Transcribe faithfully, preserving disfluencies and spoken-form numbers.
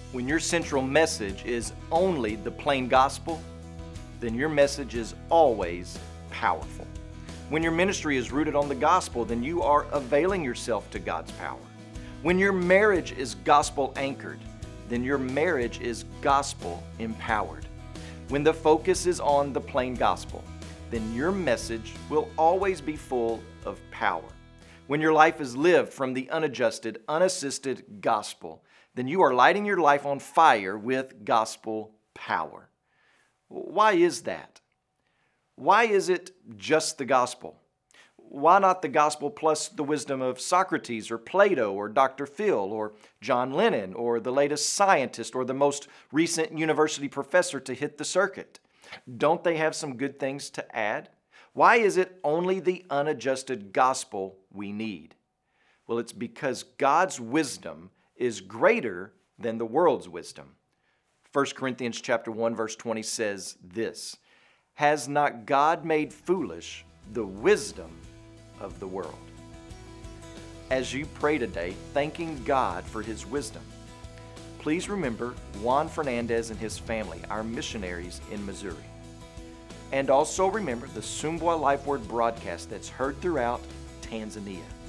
When your central message is only the plain gospel, then your message is always powerful. When your ministry is rooted on the gospel, then you are availing yourself to God's power. When your marriage is gospel anchored, then your marriage is gospel empowered. When the focus is on the plain gospel, then your message will always be full of power. When your life is lived from the unadjusted, unassisted gospel, then you are lighting your life on fire with gospel power. Why is that? Why is it just the gospel? Why not the gospel plus the wisdom of Socrates or Plato or Doctor Phil or John Lennon or the latest scientist or the most recent university professor to hit the circuit? Don't they have some good things to add? Why is it only the unadjusted gospel we need? Well, it's because God's wisdom is greater than the world's wisdom. First Corinthians chapter one verse twenty says this, "Has not God made foolish the wisdom of the world?" As you pray today, thanking God for His wisdom, please remember Juan Fernandez and his family, our missionaries in Missouri. And also remember the Sumbwa Life Word broadcast that's heard throughout Tanzania.